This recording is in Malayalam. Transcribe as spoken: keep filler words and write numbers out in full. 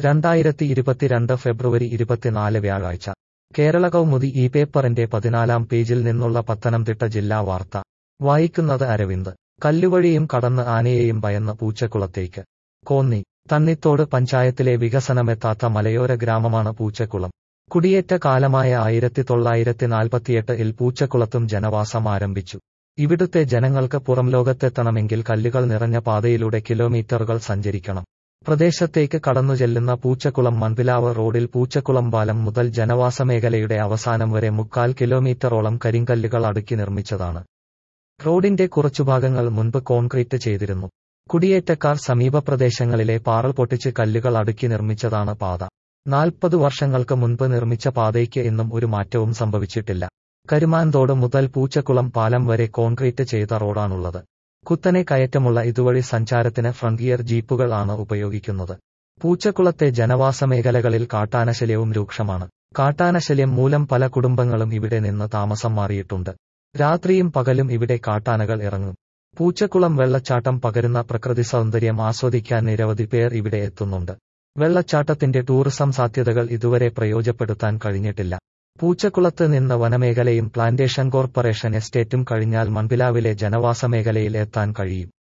രണ്ടായിരത്തി ഇരുപത്തിരണ്ട് ഫെബ്രുവരി ഇരുപത്തിനാല് വ്യാഴാഴ്ച കേരള കൗമുദി ഈ പേപ്പറിന്റെ പതിനാലാം പേജിൽ നിന്നുള്ള പത്തനംതിട്ട ജില്ലാ വാർത്ത വായിക്കുന്നത് അരവിന്ദ്. കല്ലുവഴിയും കടന്ന് ആനയെയും ഭയന്ന് പൂച്ചക്കുളത്തേക്ക്. കോന്നി തണ്ണിത്തോട് പഞ്ചായത്തിലെ വികസനമെത്താത്ത മലയോര ഗ്രാമമാണ് പൂച്ചക്കുളം. കുടിയേറ്റ കാലമായ ആയിരത്തി തൊള്ളായിരത്തി നാൽപ്പത്തിയെട്ട് ഇൽ പൂച്ചക്കുളത്തും ജനവാസം ആരംഭിച്ചു. ഇവിടുത്തെ ജനങ്ങൾക്ക് പുറംലോകത്തെത്തണമെങ്കിൽ കല്ലുകൾ നിറഞ്ഞ പാതയിലൂടെ കിലോമീറ്ററുകൾ സഞ്ചരിക്കണം. പ്രദേശത്തേക്ക് കടന്നുചെല്ലുന്ന പൂച്ചക്കുളം മൺപിലാവ് റോഡിൽ പൂച്ചക്കുളം പാലം മുതൽ ജനവാസമേഖലയുടെ അവസാനം വരെ മുക്കാൽ കിലോമീറ്ററോളം കരിങ്കല്ലുകൾ അടുക്കി നിർമ്മിച്ചതാണ്. റോഡിന്റെ കുറച്ചുഭാഗങ്ങൾ മുൻപ് കോൺക്രീറ്റ് ചെയ്തിരുന്നു. കുടിയേറ്റക്കാർ സമീപ പ്രദേശങ്ങളിലെ പാറൽ പൊട്ടിച്ച് കല്ലുകൾ അടുക്കി നിർമ്മിച്ചതാണ് പാത. നാൽപ്പത് വർഷങ്ങൾക്ക് മുൻപ് നിർമ്മിച്ച പാതയ്ക്ക് ഇന്നും ഒരു മാറ്റവും സംഭവിച്ചിട്ടില്ല. കരുമാൻതോട് മുതൽ പൂച്ചക്കുളം പാലം വരെ കോൺക്രീറ്റ് ചെയ്ത റോഡാണുള്ളത്. കുത്തനെ കയറ്റമുള്ള ഇതുവഴി സഞ്ചാരത്തിന് ഫ്രണ്ടിയർ ജീപ്പുകൾ ആണ് ഉപയോഗിക്കുന്നത്. പൂച്ചക്കുളത്തെ ജനവാസമേഖലകളിൽ കാട്ടാനശല്യവും രൂക്ഷമാണ്. കാട്ടാനശല്യം മൂലം പല കുടുംബങ്ങളും ഇവിടെ നിന്ന് താമസം മാറിയിട്ടുണ്ട്. രാത്രിയും പകലും ഇവിടെ കാട്ടാനകൾ ഇറങ്ങും. പൂച്ചക്കുളം വെള്ളച്ചാട്ടം പകരുന്ന പ്രകൃതി സൗന്ദര്യം ആസ്വദിക്കാൻ നിരവധി പേർ ഇവിടെ എത്തുന്നുണ്ട്. വെള്ളച്ചാട്ടത്തിന്റെ ടൂറിസം സാധ്യതകൾ ഇതുവരെ പ്രയോജനപ്പെടുത്താൻ കഴിഞ്ഞിട്ടില്ല. പൂച്ചക്കുളത്ത് നിന്ന് വനമേഖലയും പ്ലാന്റേഷൻ കോർപ്പറേഷൻ എസ്റ്റേറ്റും കഴിഞ്ഞാൽ മൺപിലാവിലെ ജനവാസമേഖലയിൽ എത്താൻ കഴിയും.